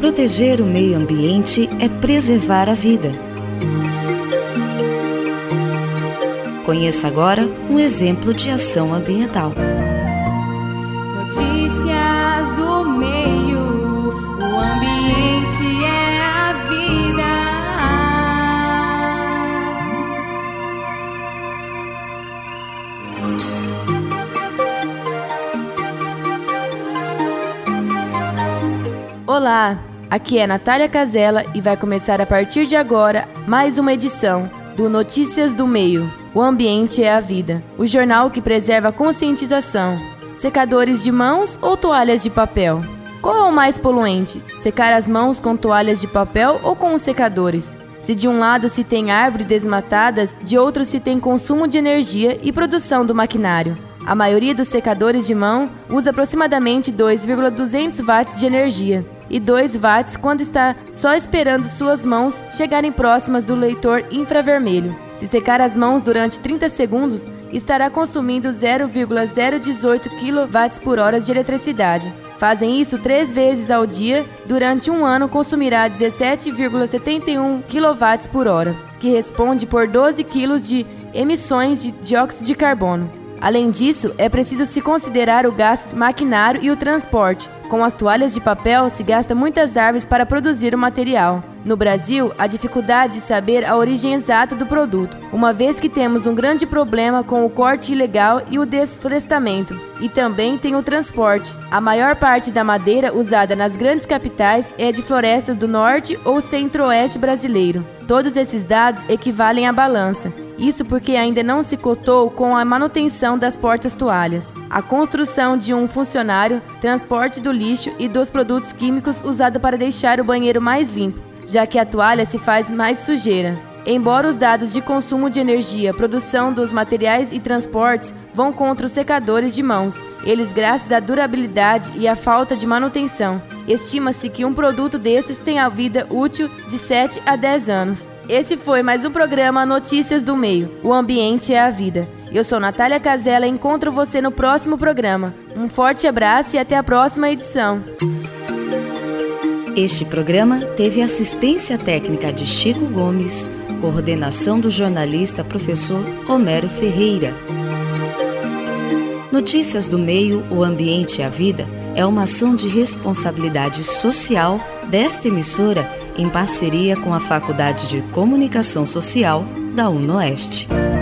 Proteger o meio ambiente é preservar a vida. Conheça agora um exemplo de ação ambiental. Notícias do meio, o ambiente é a vida. Olá, aqui é Natália Casella e vai começar a partir de agora mais uma edição do Notícias do Meio, o ambiente é a vida, o jornal que preserva a conscientização. Secadores de mãos ou toalhas de papel? Qual é o mais poluente? Secar as mãos com toalhas de papel ou com os secadores? Se de um lado se tem árvores desmatadas, de outro se tem consumo de energia e produção do maquinário. A maioria dos secadores de mão usa aproximadamente 2,200 watts de energia e 2 watts quando está só esperando suas mãos chegarem próximas do leitor infravermelho. Se secar as mãos durante 30 segundos, estará consumindo 0,018 kWh de eletricidade. Fazem isso 3 vezes ao dia, durante um ano consumirá 17,71 kWh, que responde por 12 kg de emissões de dióxido de carbono. Além disso, é preciso se considerar o gasto de maquinário e o transporte. Com as toalhas de papel, se gasta muitas árvores para produzir o material. No Brasil, a dificuldade de saber a origem exata do produto, uma vez que temos um grande problema com o corte ilegal e o desflorestamento. E também tem o transporte. A maior parte da madeira usada nas grandes capitais é de florestas do norte ou centro-oeste brasileiro. Todos esses dados equivalem à balança. Isso porque ainda não se cotou com a manutenção das portas-toalhas, a construção de um funcionário, transporte do lixo e dos produtos químicos usados para deixar o banheiro mais limpo, já que a toalha se faz mais sujeira. Embora os dados de consumo de energia, produção dos materiais e transportes vão contra os secadores de mãos, eles graças à durabilidade e à falta de manutenção. Estima-se que um produto desses tem a vida útil de 7 a 10 anos. Este foi mais um programa Notícias do Meio, o ambiente é a vida. Eu sou Natália Casella e encontro você no próximo programa. Um forte abraço e até a próxima edição. Este programa teve assistência técnica de Chico Gomes, coordenação do jornalista professor Homero Ferreira. Notícias do Meio, o ambiente e a vida é uma ação de responsabilidade social desta emissora em parceria com a Faculdade de Comunicação Social da UNOeste.